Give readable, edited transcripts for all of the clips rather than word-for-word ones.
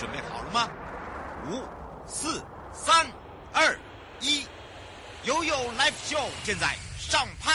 准备好了吗？5、4、3、2、1，悠悠 Live Show 现在上拍。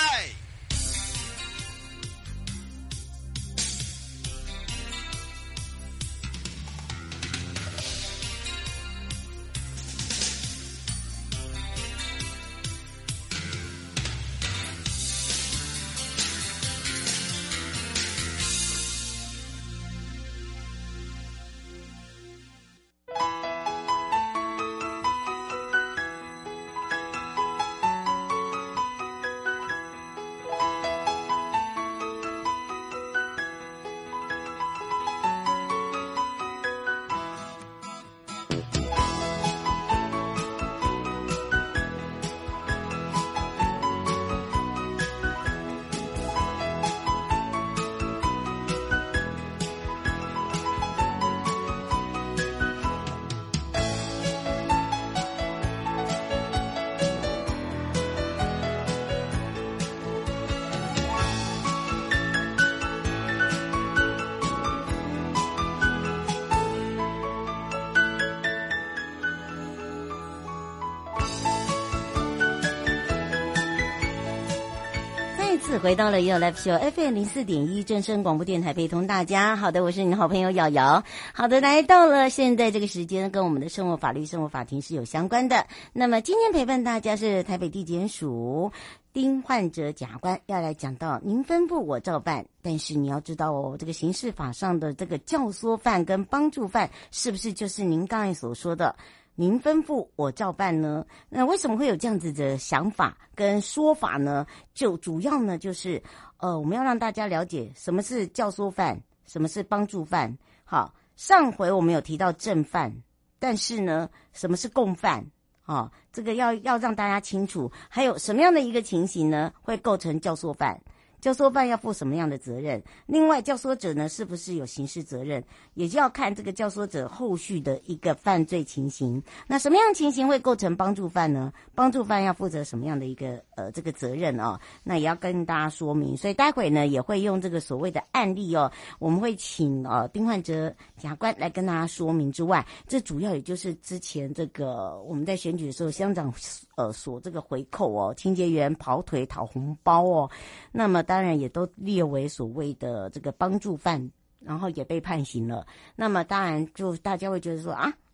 回到了 Your Live Show FM 04.1正声广播电台，陪同大家。好的，我是你的好朋友瑶瑶。好的，来到了现在这个时间，跟我们的生活法律、生活法庭是有相关的。那么今天陪伴大家是台北地检署丁焕哲检察官，要来讲到您吩咐我照办，但是你要知道哦，这个刑事法上的这个教唆犯跟帮助犯，是不是就是您刚才所说的您吩咐我照办呢？那为什么会有这样子的想法跟说法呢？就主要呢就是我们要让大家了解什么是教唆犯，什么是帮助犯。好，上回我们有提到正犯，但是呢什么是共犯？这个要让大家清楚。还有什么样的一个情形呢会构成教唆犯？教唆犯要负什么样的责任？另外，教唆者呢是不是有刑事责任，也就要看这个教唆者后续的一个犯罪情形。那什么样的情形会构成帮助犯呢？帮助犯要负责什么样的一个这个责任哦？那也要跟大家说明。所以待会呢也会用这个所谓的案例哦，我们会请丁焕哲检察官来跟大家说明之外，这主要也就是之前这个我们在选举的时候，乡长所这个回扣哦，清洁员跑腿讨红包哦，那么当然也都列为所谓的这个帮助犯，然后也被判刑了。那么当然就大家会觉得说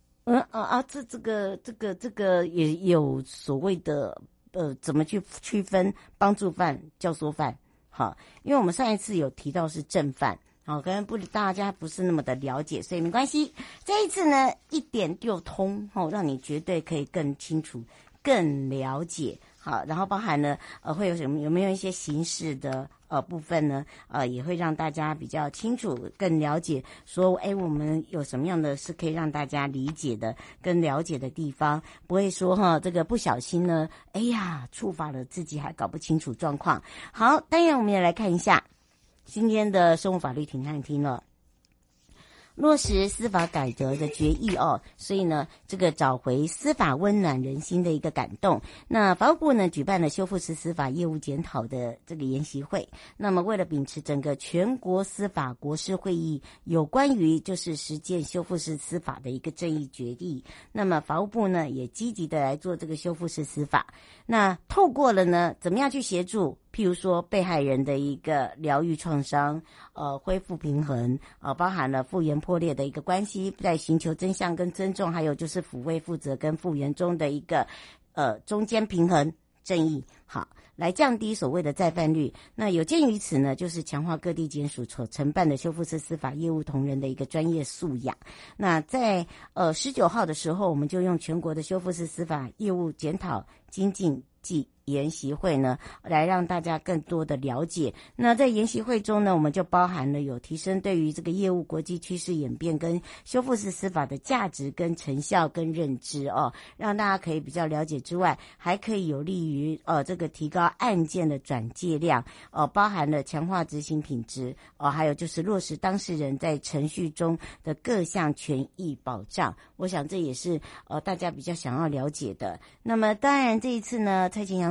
这个也有所谓的怎么去区分帮助犯、教唆犯？好，因为我们上一次有提到是正犯，好，可能大家不是那么的了解，所以没关系。这一次呢，一点就通，让你绝对可以更清楚、更了解。好，然后包含了会有没有一些刑事的部分呢？也会让大家比较清楚、更了解，说我们有什么样的是可以让大家理解的、更了解的地方，不会说这个不小心呢，触法了自己还搞不清楚状况。好，当然我们也来看一下今天的生活法律庭探听了。落实司法改革的决议哦，所以呢，这个找回司法温暖人心的一个感动。那法务部呢举办了修复式司法业务检讨的这个研习会。那么为了秉持整个全国司法国事会议有关于就是实践修复式司法的一个正义决议，那么法务部呢也积极的来做这个修复式司法。那透过了呢，怎么样去协助？譬如说被害人的一个疗愈创伤，恢复平衡，包含了复原破裂的一个关系，在寻求真相跟尊重，还有就是抚慰负责跟复原中的一个中间平衡正义，好，来降低所谓的再犯率。那有鉴于此呢，就是强化各地检署所承办的修复式司法业务同仁的一个专业素养。那在19号的时候，我们就用全国的修复式司法业务检讨精进暨研习会呢，来让大家更多的了解。那在研习会中呢，我们就包含了有提升对于这个业务国际趋势演变跟修复式司法的价值跟成效跟认知哦，让大家可以比较了解之外，还可以有利于这个提高案件的转介量，包含了强化执行品质，还有就是落实当事人在程序中的各项权益保障。我想这也是大家比较想要了解的。那么当然这一次呢，蔡清扬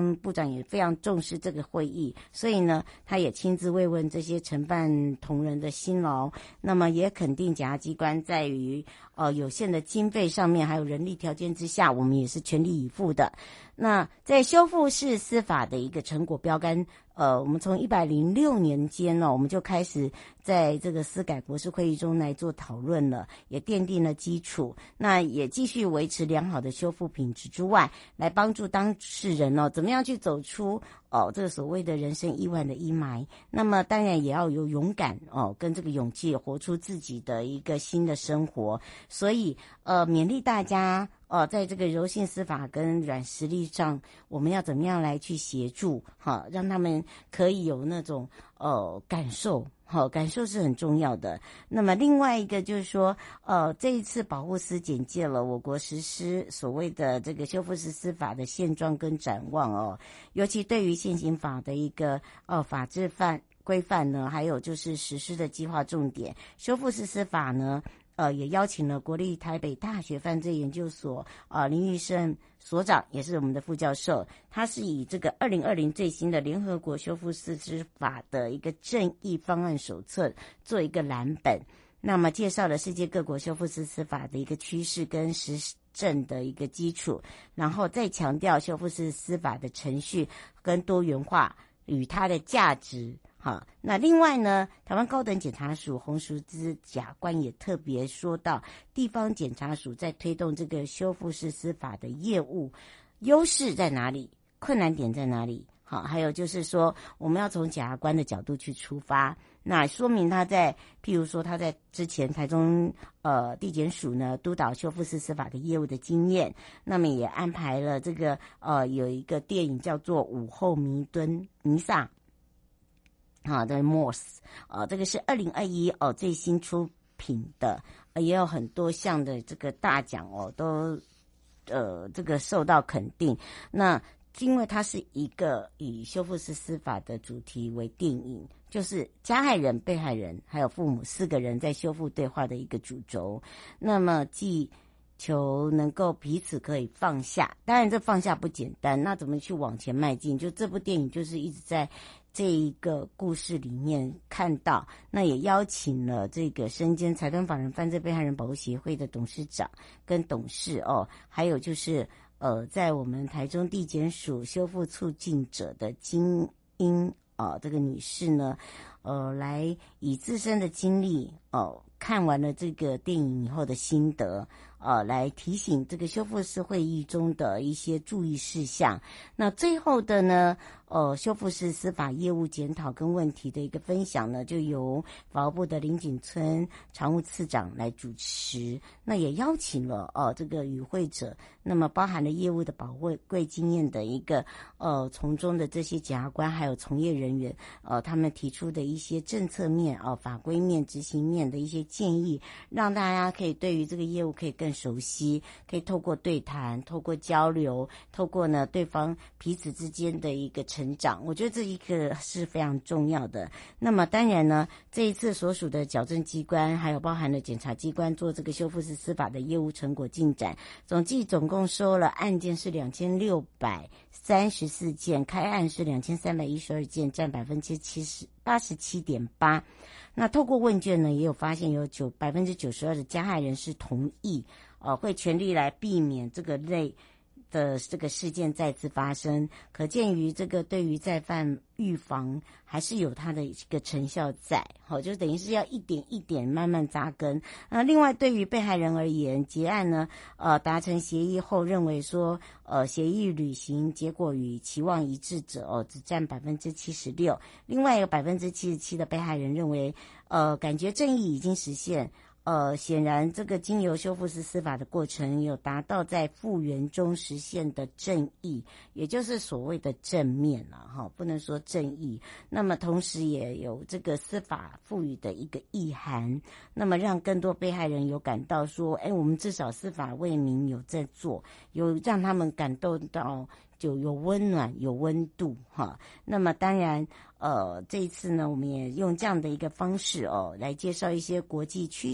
方部长也非常重视这个会议，所以呢，他也亲自慰问这些承办同仁的辛劳，那么也肯定检察机关在于有限的经费上面还有人力条件之下，我们也是全力以赴的。那在修复式司法的一个成果标杆，我们从106年间呢，我们就开始在这个司改国是会议中来做讨论了，也奠定了基础。那也继续维持良好的修复品质之外，来帮助当事人怎么样去走出这个所谓的人生意外的阴霾。那么当然也要有勇敢跟这个勇气，活出自己的一个新的生活。所以勉励大家在这个柔性司法跟软实力上，我们要怎么样来去协助让他们可以有那种感受。感受是很重要的。那么另外一个就是说，这一次保护司简介了我国实施所谓的这个修复式司法的现状跟展望尤其对于现行法的一个法制规范呢，还有就是实施的计划重点，修复式司法呢。也邀请了国立台北大学犯罪研究所林玉胜所长，也是我们的副教授，他是以这个2020最新的联合国修复式司法的一个正义方案手册做一个蓝本，那么介绍了世界各国修复式司法的一个趋势跟实证的一个基础，然后再强调修复式司法的程序跟多元化与它的价值。好，那另外呢，台湾高等检察署洪淑姿甲官也特别说到，地方检察署在推动这个修复式司法的业务，优势在哪里，困难点在哪里？好，还有就是说，我们要从检察官的角度去出发，那说明他在，譬如说他在之前台中地检署呢督导修复式司法的业务的经验，那么也安排了这个有一个电影叫做《午后弥撒》。的 Morse 这个是2021最新出品的，也有很多项的这个大奖都这个受到肯定。那因为它是一个以修复式司法的主题为电影，就是加害人、被害人还有父母4个人在修复对话的一个主轴。那么既求能够彼此可以放下，当然这放下不简单，那怎么去往前迈进？就这部电影就是一直在这一个故事里面看到，那也邀请了这个身兼财团法人犯罪被害人保护协会的董事长跟董事还有就是在我们台中地检署修复促进者的金英这个女士呢来以自身的经历看完了这个电影以后的心得来提醒这个修复式会议中的一些注意事项。那最后的呢修复式司法业务检讨跟问题的一个分享呢，就由法务部的林景村常务次长来主持。那也邀请了这个与会者，那么包含了业务的宝贵经验的一个从中的这些检察官还有从业人员他们提出的一些政策面法规面、执行面的一些建议，让大家可以对于这个业务可以更熟悉，可以透过对谈、透过交流、透过呢对方彼此之间的一个成长，我觉得这一个是非常重要的。那么当然呢，这一次所属的矫正机关还有包含了检察机关做这个修复式司法的业务成果进展，总共收了案件是2634件，开案是2312件，占87.8%。那透过问卷呢，也有发现有92%的加害人是同意会全力来避免这个类的这个事件再次发生，可见于这个对于再犯预防还是有它的一个成效在，就等于是要一点一点慢慢扎根。另外对于被害人而言，结案呢达成协议后认为说协议履行结果与期望一致者只占76%，另外有77%的被害人认为感觉正义已经实现。显然这个经由修复式司法的过程有达到在复原中实现的正义，也就是所谓的正面不能说正义。那么同时也有这个司法赋予的一个意涵，那么让更多被害人有感到说我们至少司法为民有在做，有让他们感受到就有温暖有温度那么当然这一次呢，我们也用这样的一个方式来介绍一些国际趋势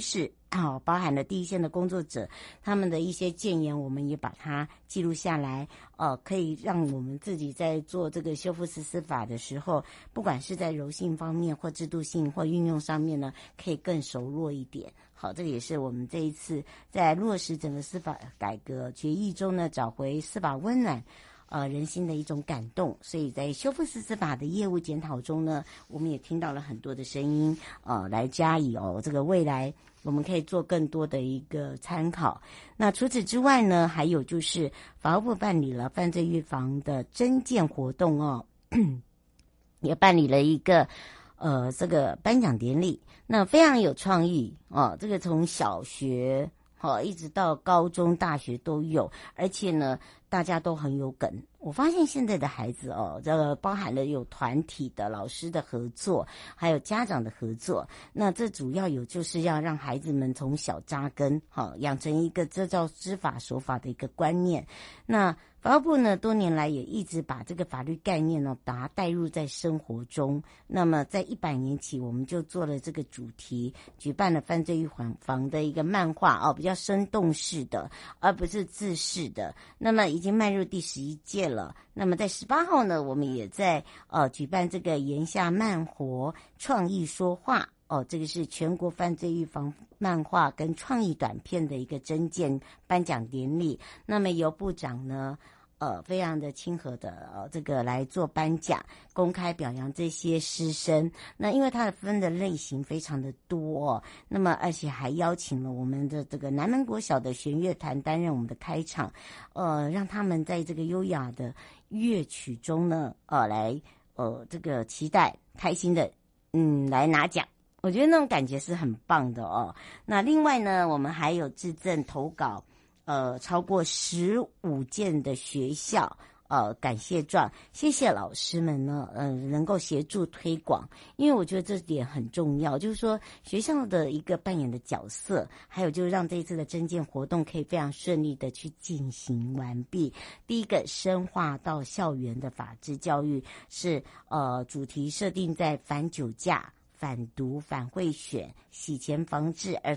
包含了第一线的工作者他们的一些建言，我们也把它记录下来，可以让我们自己在做这个修复式司法的时候，不管是在柔性方面或制度性或运用上面呢，可以更熟络一点。好，这个也是我们这一次在落实整个司法改革决议中呢，找回司法温暖人心的一种感动。所以在修复式司法的业务检讨中呢，我们也听到了很多的声音，来加以这个未来我们可以做更多的一个参考。那除此之外呢，还有就是法务部办理了犯罪预防的侦检活动也办理了一个这个颁奖典礼，那非常有创意这个从小学一直到高中大学都有，而且呢大家都很有梗。我发现现在的孩子这个包含了有团体的老师的合作，还有家长的合作，那这主要有就是要让孩子们从小扎根养成一个这叫知法守法的一个观念。那法务部呢多年来也一直把这个法律概念呢把它带入在生活中。那么在100年起，我们就做了这个主题，举办了犯罪预防的一个漫画比较生动式的，而不是字式的。那么已经迈入第11届了。那么在18号呢，我们也在举办这个言下慢活创意说话这个是全国犯罪预防漫画跟创意短片的一个征件颁奖典礼。那么由部长呢非常的亲和的这个来做颁奖，公开表扬这些师生。那因为它的分的类型非常的多那么而且还邀请了我们的这个南门国小的弦乐团担任我们的开场，让他们在这个优雅的乐曲中呢来这个期待开心的来拿奖。我觉得那种感觉是很棒的那另外呢，我们还有致赠投稿超过15件的学校感谢状，谢谢老师们呢能够协助推广。因为我觉得这点很重要，就是说学校的一个扮演的角色，还有就是让这一次的征件活动可以非常顺利的去进行完毕。第一个深化到校园的法治教育是主题设定在反酒驾、反毒、反贿选、洗钱防治、儿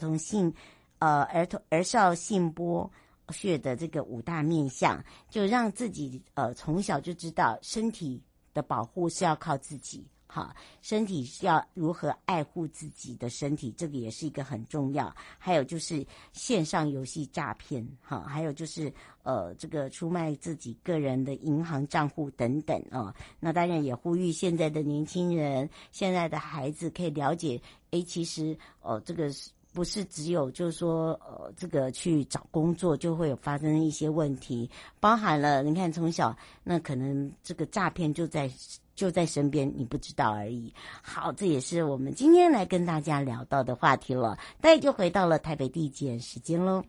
少性剥削的这个5大面向，就让自己从小就知道身体的保护是要靠自己身体是要如何爱护自己的身体，这个也是一个很重要。还有就是线上游戏诈骗还有就是这个出卖自己个人的银行账户等等那当然也呼吁现在的年轻人、现在的孩子可以了解其实这个不是只有就是说这个去找工作就会有发生一些问题，包含了你看从小那可能这个诈骗就在身边，你不知道而已。好，这也是我们今天来跟大家聊到的话题了。大家就回到了台北地检时间咯。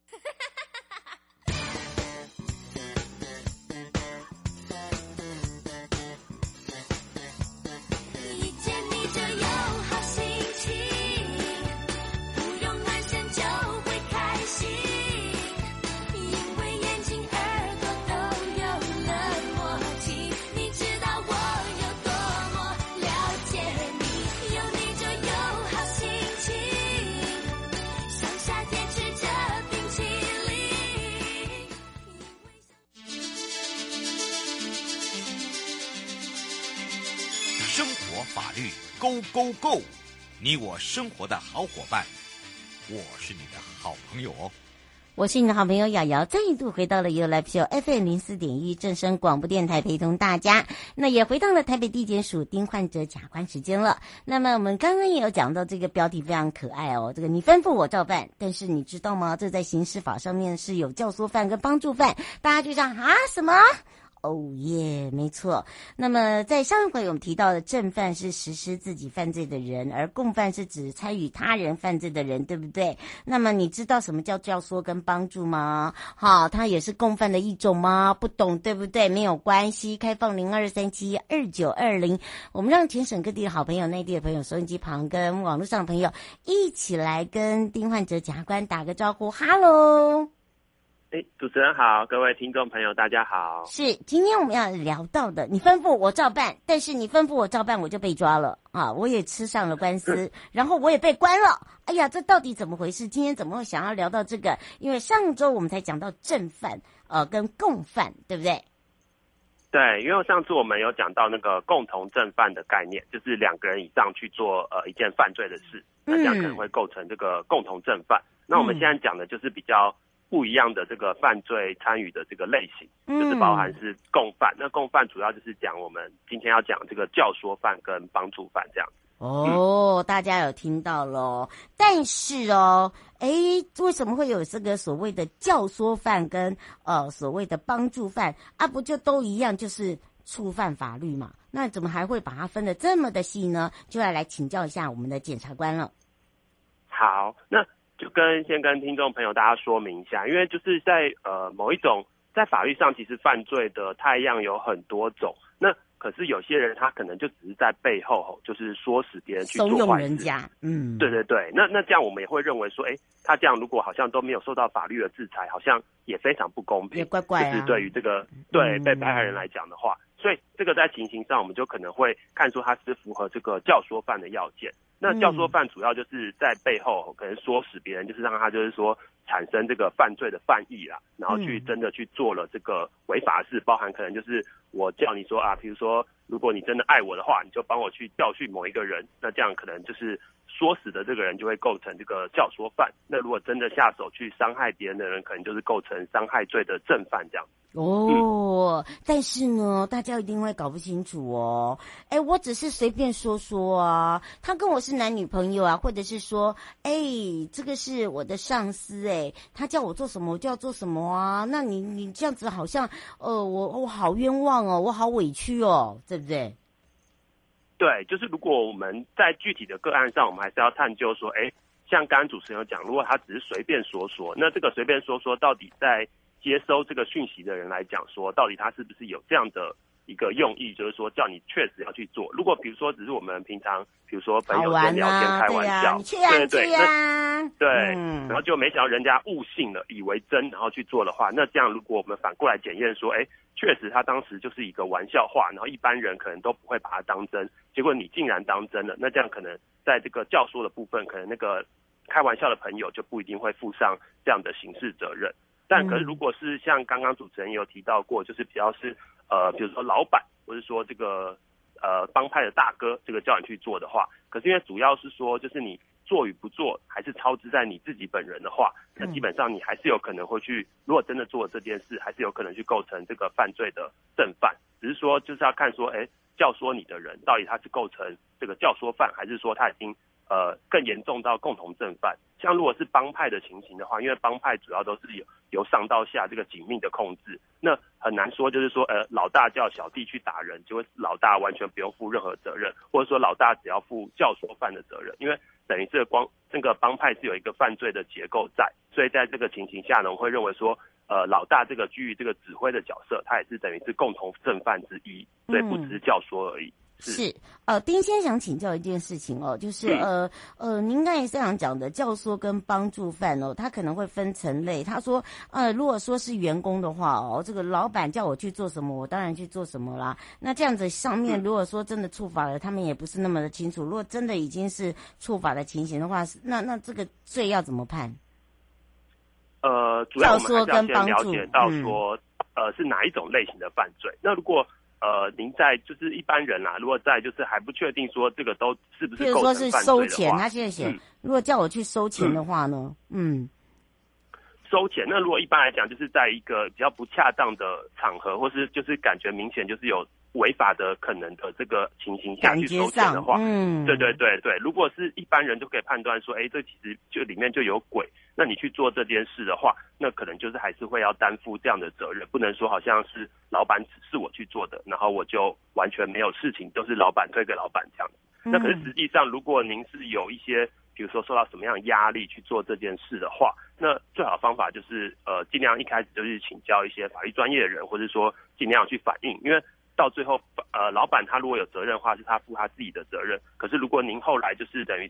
Go Go Go！ 你我生活的好伙伴，我是你的好朋友我是你的好朋友瑶瑶，再一度回到了 You Live Show FM04.1 正声广播电台，陪同大家。那也回到了台北地检署丁煥哲检察官时间了。那么我们刚刚也有讲到这个标题非常可爱这个你吩咐我照办，但是你知道吗？这在刑事法上面是有教唆犯跟帮助犯，大家就这样什么？没错。那么在上一回我们提到的正犯是实施自己犯罪的人，而共犯是指参与他人犯罪的人，对不对？那么你知道什么叫教唆跟帮助吗？它也是共犯的一种吗？不懂对不对？没有关系，开放02372920，我们让全省各地的好朋友、内地的朋友、收音机旁跟网络上的朋友一起来跟丁煥哲检察官打个招呼。哈喽主持人好，各位听众朋友大家好。 是，今天我们要聊到的，你吩咐我照办，但是你吩咐我照办，我就被抓了啊！我也吃上了官司，然后我也被关了。哎呀，这到底怎么回事？今天怎么会想要聊到这个？因为上周我们才讲到正犯，跟共犯，对不对？ 对，因为上次我们有讲到那个共同正犯的概念，就是2个人以上去做一件犯罪的事，那这样可能会构成这个共同正犯。那我们现在讲的就是比较不一样的这个犯罪参与的这个类型，就是包含是共犯。那共犯主要就是讲我们今天要讲这个教唆犯跟帮助犯这样。 大家有听到咯。但是为什么会有这个所谓的教唆犯跟所谓的帮助犯啊？不就都一样，就是触犯法律嘛？那怎么还会把它分得这么的细呢？就要来请教一下我们的检察官了。 好，那就先跟听众朋友大家说明一下，因为就是在某一种在法律上，其实犯罪的态样有很多种。那可是有些人他可能就只是在背后就是唆使别人去做坏事， 怂恿人家。 对对对。那这样我们也会认为说，他这样如果好像都没有受到法律的制裁，好像也非常不公平， 也怪怪啊。 就是对于这个被害人来讲的话，所以这个在情形上我们就可能会看出他是符合这个教唆犯的要件。那教唆犯主要就是在背后可能唆使别人，就是让他就是说产生这个犯罪的犯意啦，然后去真的去做了这个违法事，包含可能就是我叫你说比如说如果你真的爱我的话，你就帮我去教训某一个人，那这样可能就是唆使的这个人就会构成这个教唆犯。那如果真的下手去伤害别人的人，可能就是构成伤害罪的正犯这样。 但是呢，大家一定会搞不清楚哦。我只是随便说说啊，他跟我是男女朋友啊，或者是说，这个是我的上司，他叫我做什么我就要做什么啊。那你这样子好像，我好冤枉哦，我好委屈哦，对不对？ 对，就是如果我们在具体的个案上，我们还是要探究说，像刚刚主持人有讲，如果他只是随便说说，那这个随便说说到底在接收这个讯息的人来讲说，到底他是不是有这样的一个用意，就是说叫你确实要去做。如果比如说只是我们平常比如说朋友间聊天开玩笑， 对啊， 然后就没想到人家误信了，以为真，然后去做的话，那这样如果我们反过来检验说，确实他当时就是一个玩笑话，然后一般人可能都不会把它当真，结果你竟然当真了，那这样可能在这个教唆的部分，可能那个开玩笑的朋友就不一定会负上这样的刑事责任。但可是如果是像刚刚主持人也有提到过，就是比较是比如说老板或者说这个帮派的大哥，这个叫你去做的话，可是因为主要是说就是你做与不做还是操之在你自己本人的话，那基本上你还是有可能会去，如果真的做了这件事，还是有可能去构成这个犯罪的正犯。只是说就是要看说教唆你的人到底他是构成这个教唆犯，还是说他已经更严重到共同正犯。像如果是帮派的情形的话，因为帮派主要都是由上到下这个紧密的控制，那很难说就是说老大叫小弟去打人，就会老大完全不用负任何责任，或者说老大只要负教唆犯的责任，因为等于这个帮派是有一个犯罪的结构在，所以在这个情形下呢，我会认为说老大这个居于这个指挥的角色，他也是等于是共同正犯之一，所以不只是教唆而已。 是丁先想请教一件事情哦，就是您刚才这样讲的教唆跟帮助犯哦，他可能会分层类。他说如果说是员工的话哦，这个老板叫我去做什么，我当然去做什么啦。那这样子上面如果说真的触法了，他们也不是那么的清楚。如果真的已经是触法的情形的话，那这个罪要怎么判？ 主要我们还是要先了解到说是哪一种类型的犯罪。那如果您在就是一般人啦，如果在就是还不确定说这个都是不是构成犯罪的话，比如说是收钱，他现在写，如果叫我去收钱的话呢， 收钱，那如果一般来讲就是在一个比较不恰当的场合，或是就是感觉明显就是有违法的可能的这个情形下去收钱的话，对，如果是一般人就可以判断说，这其实就里面就有鬼，那你去做这件事的话，那可能就是还是会要担负这样的责任，不能说好像是老板指示我去做的，然后我就完全没有事情，都是老板推给老板这样子。那可是实际上，如果您是有一些，比如说受到什么样的压力去做这件事的话，那最好的方法就是尽量一开始就是请教一些法律专业的人，或者说尽量去反映，因为到最后老板他如果有责任的话，是他负他自己的责任。可是如果您后来就是等于是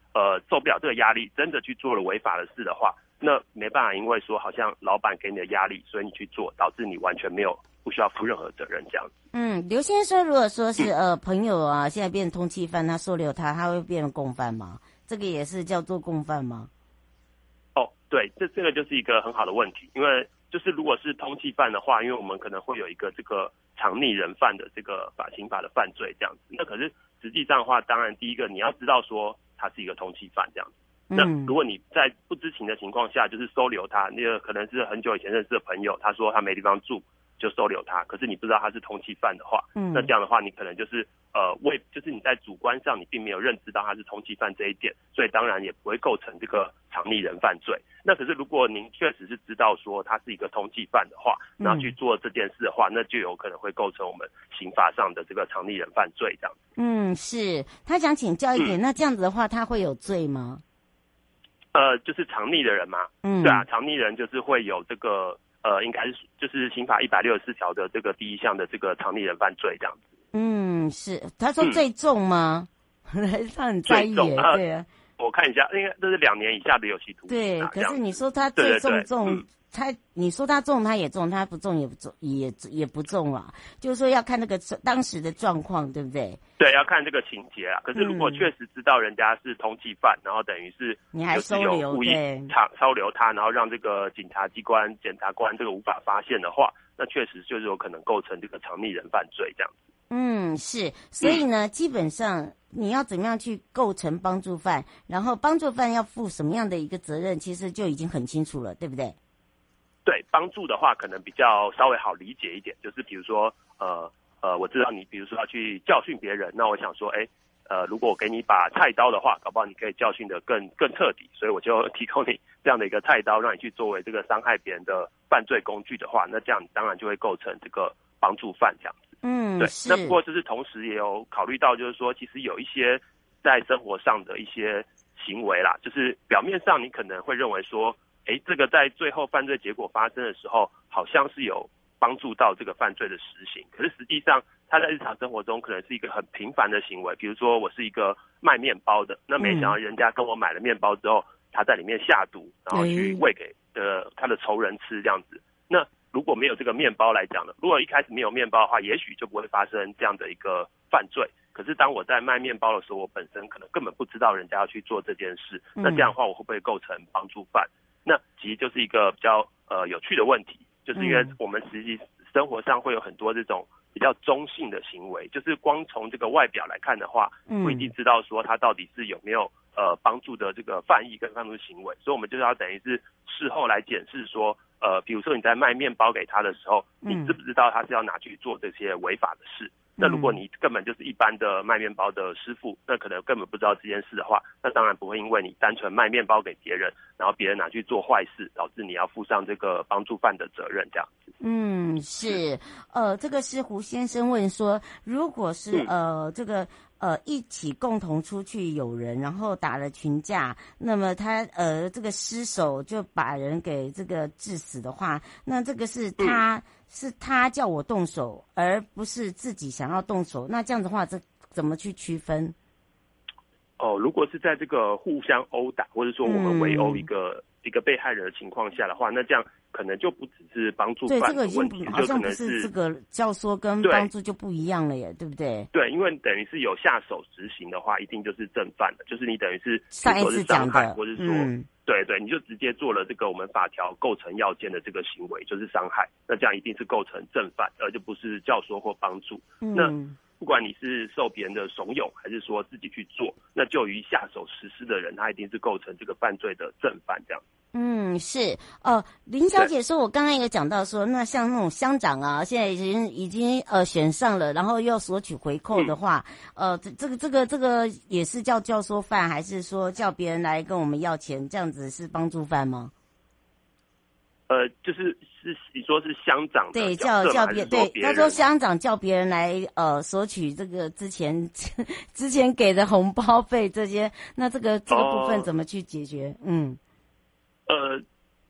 受不了这个压力，真的去做了违法的事的话，那没办法，因为说好像老板给你的压力，所以你去做，导致你完全不需要负任何责任这样子。 刘先生，如果说是朋友啊，现在变成通缉犯，他收留他会变成共犯吗？这个也是叫做共犯吗？ 哦，对，这个就是一个很好的问题，因为就是如果是通缉犯的话，因为我们可能会有一个这个藏匿人犯的这个刑法的犯罪这样子。那可是实际上的话，当然第一个你要知道说他是一个通缉犯这样子。那如果你在不知情的情况下，就是收留他，那个可能是很久以前认识的朋友，他说他没地方住，就收留他，可是你不知道他是通缉犯的话，那这样的话，你可能就是就是你在主观上你并没有认知到他是通缉犯这一点，所以当然也不会构成这个藏匿人犯罪。那可是如果您确实是知道说他是一个通缉犯的话，然后去做这件事的话，那就有可能会构成我们刑法上的这个藏匿人犯罪这样。 是他想请教一点，那这样子的话，他会有罪吗？ 就是藏匿的人嘛，对啊，藏匿人就是会有这个应该是就是刑法164条的这个第一项的这个藏匿人犯罪这样子。 是他说最重吗？他很在意耶，对啊。 我看一下，应该这是2年以下的有期徒刑。 对，可是你说他最重，你说他重他也重，他不重也不重，也不重啊。就是说要看那个当时的状况，对不对？ 对，要看这个情节啊。可是如果确实知道人家是通缉犯，然后等于是你还收留， 故意收留他，然后让这个检察官这个无法发现的话，那确实就是有可能构成这个藏匿人犯罪这样子。 是，所以呢，基本上你要怎么样去构成帮助犯，然后帮助犯要负什么样的一个责任，其实就已经很清楚了，对不对？ 对，帮助的话可能比较稍微好理解一点，就是比如说我知道你比如说要去教训别人，那我想说如果我给你一把菜刀的话，搞不好你可以教训得更彻底，所以我就提供你这样的一个菜刀，让你去作为这个伤害别人的犯罪工具的话，那这样当然就会构成这个帮助犯这样子。对。那不过就是同时也有考虑到，就是说其实有一些在生活上的一些行为啦，就是表面上你可能会认为说这个在最后犯罪结果发生的时候好像是有帮助到这个犯罪的实行，可是实际上他在日常生活中可能是一个很平凡的行为。比如说我是一个卖面包的，那没想到人家跟我买了面包之后，他在里面下毒，然后去喂给他的仇人吃这样子。那如果没有这个面包来讲呢，如果一开始没有面包的话，也许就不会发生这样的一个犯罪。可是当我在卖面包的时候，我本身可能根本不知道人家要去做这件事，那这样的话我会不会构成帮助犯？那其实就是一个比较有趣的问题，就是因为我们实际生活上会有很多这种比较中性的行为，就是光从这个外表来看的话，不一定知道说他到底是有没有帮助的这个犯意跟犯罪行为，所以我们就是要等于是事后来检视说比如说你在卖面包给他的时候，你知不知道他是要拿去做这些违法的事？那如果你根本就是一般的卖面包的师傅，那可能根本不知道这件事的话，那当然不会因为你单纯卖面包给别人，然后别人拿去做坏事，导致你要负上这个帮助犯的责任这样子。 是，这个是胡先生问说，如果是这个一起共同出去有人，然后打了群架，那么他这个失手就把人给这个致死的话，那这个是他叫我动手，而不是自己想要动手，那这样的话，这怎么去区分？ 如果是在这个互相殴打，或者说我们围殴一个被害人的情况下的话，那这样可能就不只是帮助犯的问题， 对，这个已经好像不是这个教唆跟帮助就不一样了耶，对不对？ 对，因为等于是有下手执行的话，一定就是正犯的，就是你等于是上一次讲的， 或者说对，你就直接做了这个我们法条构成要件的这个行为，就是伤害，那这样一定是构成正犯，而就不是教唆或帮助。那不管你是受别人的怂恿，还是说自己去做，那就于下手实施的人，他一定是构成这个犯罪的正犯这样。 是林小姐说，我刚刚有讲到说，那像那种乡长啊，现在已经选上了，然后又索取回扣的话，这个也是叫教唆犯，还是说叫别人来跟我们要钱，这样子是帮助犯吗？ 就是你说是乡长的对， 叫别对，他说乡长叫别人来索取这个之前给的红包费这些，那这个部分怎么去解决？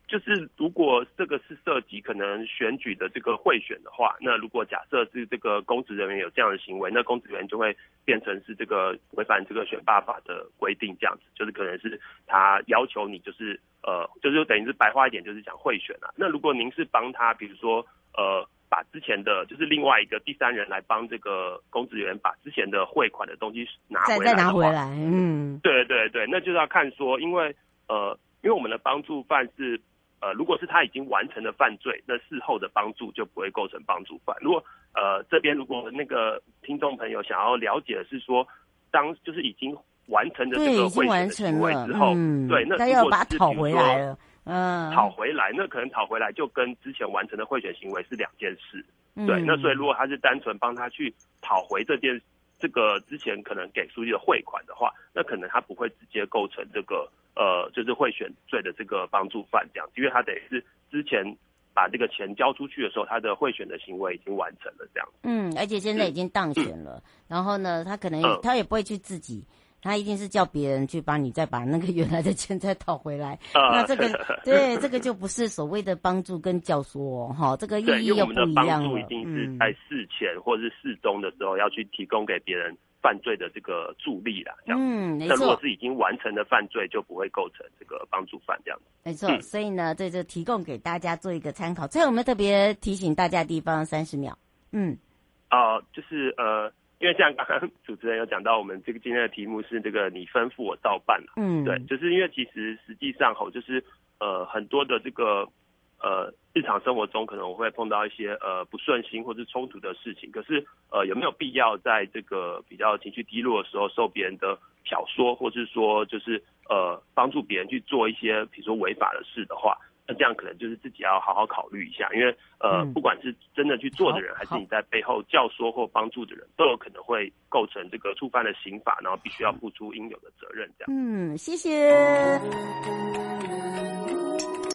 就是如果这个是涉及可能选举的这个贿选的话，那如果假设是这个公职人员有这样的行为，那公职人员就会变成是这个违反这个选罢法的规定，这样子就是可能是他要求你就是就是等于是白话一点就是讲贿选啊。那如果您是帮他，比如说把之前的就是另外一个第三人来帮这个公职人员把之前的汇款的东西拿回来的话， 再拿回来， 对对对，那就是要看说，因为我们的帮助犯是如果是他已经完成了犯罪，那事后的帮助就不会构成帮助犯。如果这边如果那个听众朋友想要了解的是说，就是已经完成的这个贿选的行为之后，对，那他要把它讨回来了， 讨回来，那可能讨回来就跟之前完成的贿选行为是两件事。对，那所以如果他是单纯帮他去讨回这个之前可能给书记的汇款的话，那可能他不会直接构成这个就是贿选罪的这个帮助犯这样，因为他得是之前把这个钱交出去的时候，他的贿选的行为已经完成了这样。 而且现在已经当选了，然后呢，他可能他也不会去自己。他一定是叫别人去帮你再把那个原来的钱再讨回来，那这个对这个就不是所谓的帮助跟教唆哈，这个意义又不一样了。因为我们的帮助一定是在事前或者是事中的时候要去提供给别人犯罪的这个助力啦，这样。 没错。 那如果是已经完成的犯罪，就不会构成这个帮助犯这样子。 没错，所以呢，这就提供给大家做一个参考。最后我们特别提醒大家的地方，30秒。 就是因为像刚刚主持人有讲到，我们这个今天的题目是这个你吩咐我照办了。对，就是因为其实实际上就是很多的这个日常生活中可能我会碰到一些不顺心或是冲突的事情，可是有没有必要在这个比较情绪低落的时候受别人的挑唆，或是说就是帮助别人去做一些比如说违法的事的话，那这样可能就是自己要好好考虑一下，因为不管是真的去做的人，还是你在背后教唆或帮助的人，都有可能会构成这个触犯的刑法，然后必须要付出应有的责任。这样。 谢谢。